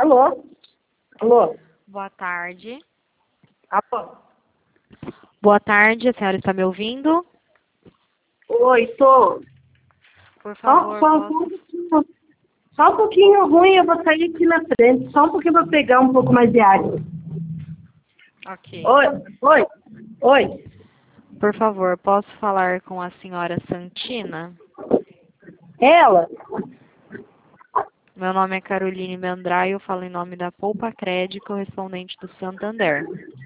Alô? Alô? Boa tarde. Alô? Boa tarde, a senhora está me ouvindo? Oi, tô. Por Só, favor, só, posso... só um pouquinho ruim, eu vou sair aqui na frente. Só um pouquinho para pegar um pouco mais de água. Ok. Oi, oi, oi. Por favor, posso falar com a senhora Santina? Ela? Meu nome é Caroline Meandrai, eu falo em nome da Poupa Cred, correspondente do Santander.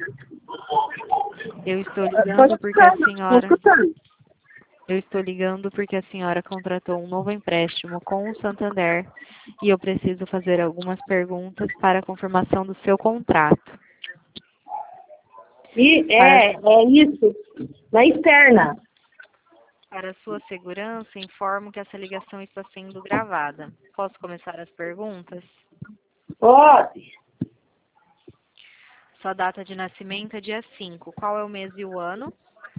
Eu estou ligando porque a Tô senhora... escutando. Eu estou ligando porque a senhora contratou um novo empréstimo com o Santander e eu preciso fazer algumas perguntas para a confirmação do seu contrato. E Para, é isso. Na externa. para sua segurança, informo que essa ligação está sendo gravada. Posso começar as perguntas? Pode. Sua data de nascimento é dia 5. Qual é o mês e o ano?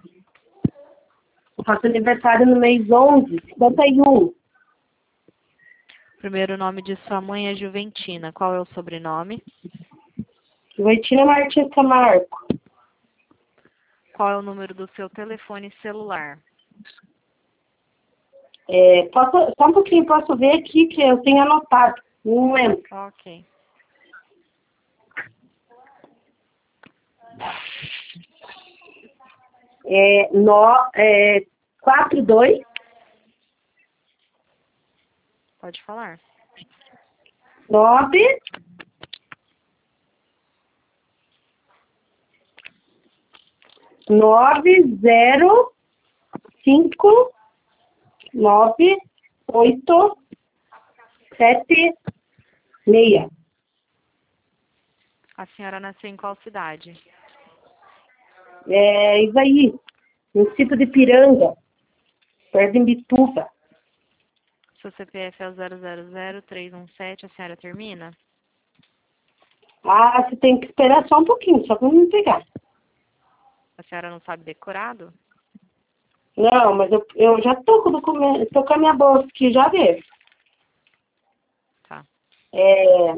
Eu faço aniversário no mês 11, 51. Primeiro nome de sua mãe é Juventina. Qual é o sobrenome? Juventina Martins Camargo. Qual é o número do seu telefone celular? Só um pouquinho, posso ver aqui que eu tenho anotado. Não lembro. Ok. É, 42 Pode falar. 9 0 5 9 8 7 6. A senhora nasceu em qual cidade? É isso aí. Município de Piranga, perto de Imbituba. Seu CPF é o 000317, a senhora termina? Ah, você tem que esperar só um pouquinho, só para me pegar. A senhora não sabe decorado? Não, mas eu já tô com o documento, tô com a minha bolsa aqui, já vejo. Tá. É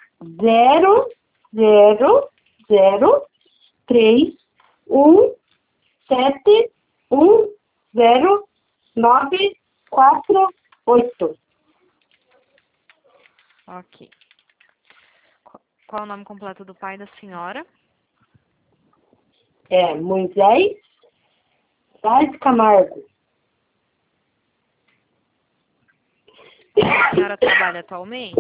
0 0 0 3 1 7 1 0 9 4 8. Ok. Qual é o nome completo do pai da senhora? É Moisés Vaz Camargo. A senhora trabalha atualmente?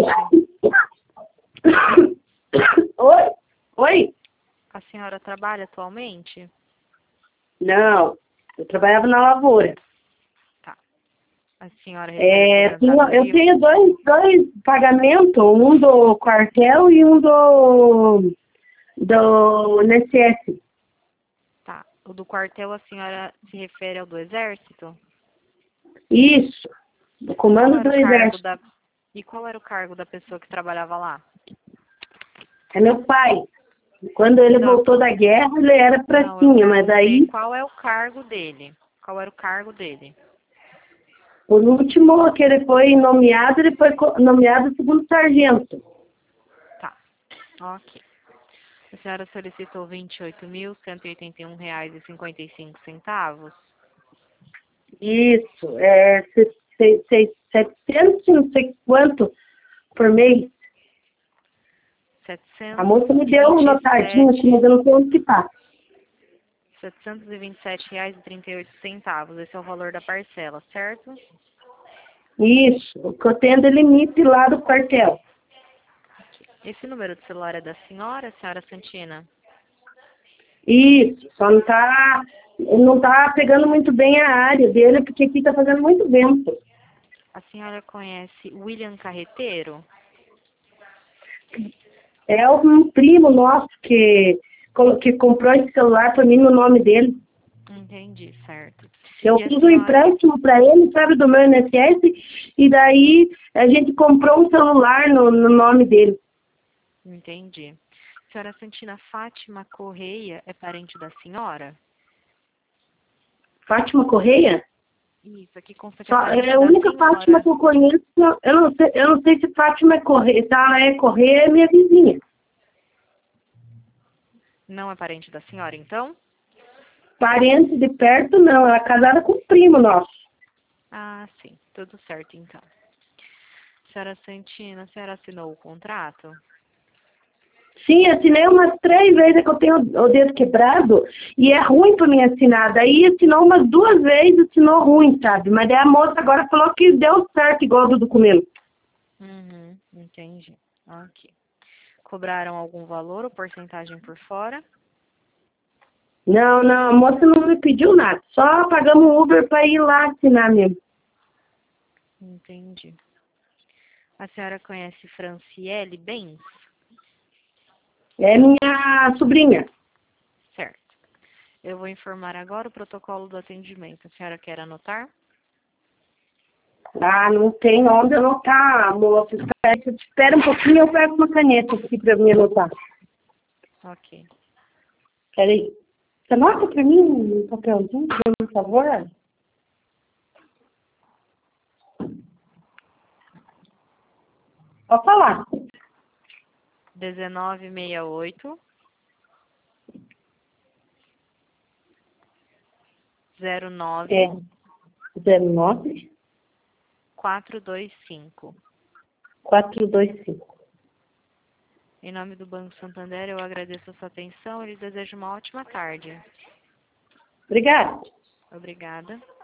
Oi? Oi? A senhora trabalha atualmente? Não, eu trabalhava na lavoura. Tá. A senhora recebe Eu aposentadoria? tenho dois pagamentos, um do quartel e um do INSS. Tá. O do quartel a senhora se refere ao do exército? Isso, do E qual comando era do o cargo exército. da... E qual era o cargo da pessoa que trabalhava lá? É meu pai. Quando ele Não, voltou da guerra, ele era não, eu pracinha, mas perguntei aí, qual é o cargo dele. Qual era o cargo dele? por último, que ele foi nomeado, ele foi nomeado segundo sargento. Tá. Ok. A senhora solicitou R$ 28.181,55. Isso, 700 não sei quanto por mês. A moça me deu um notadinho aqui, mas eu não sei onde que tá. R$ 727,38. Esse é o valor da parcela, certo? Isso, o que eu tenho de limite lá do quartel. Esse número de celular é da senhora Santina? Isso, só não tá pegando muito bem a área dele, porque aqui tá fazendo muito vento. A senhora conhece William Carreteiro? É um primo nosso que comprou esse celular para mim no nome dele. Entendi, certo. Eu E a fiz um senhora... empréstimo para ele, sabe, do meu INSS, e daí a gente comprou um celular no nome dele. Entendi. Senhora Santina, Fátima Correia é parente da senhora? Fátima Correia? Isso, aqui consta que Só, parente é a da única senhora. Fátima que eu conheço, eu não sei se Fátima é Correia, se ela é Correia, é minha vizinha. Não é parente da senhora, então? Parente de perto, não, ela é casada com um primo nosso. Ah, sim. Tudo certo, então. Senhora Santina, a senhora assinou o contrato? Sim, assinei umas 3 vezes que eu tenho o dedo quebrado e é ruim para mim assinar. Daí assinou umas 2 vezes, assinou ruim, sabe? Mas daí a moça agora falou que deu certo igual do documento. Uhum, entendi. Ok. Cobraram algum valor ou porcentagem por fora? Não, não, a moça não me pediu nada. Só pagamos um Uber para ir lá assinar mesmo. Entendi. A senhora conhece Franciele Bens? É minha sobrinha. Certo. Eu vou informar agora o protocolo do atendimento. A senhora quer anotar? Ah, não tem onde anotar, moça. Espera um pouquinho, eu pego uma caneta aqui para mim anotar. Ok. Peraí. Você anota para mim um papelzinho, por favor? Pode falar. 1968 09 É 19 425. 425. Em nome do Banco Santander, eu agradeço a sua atenção e lhe desejo uma ótima tarde. Obrigada. Obrigada.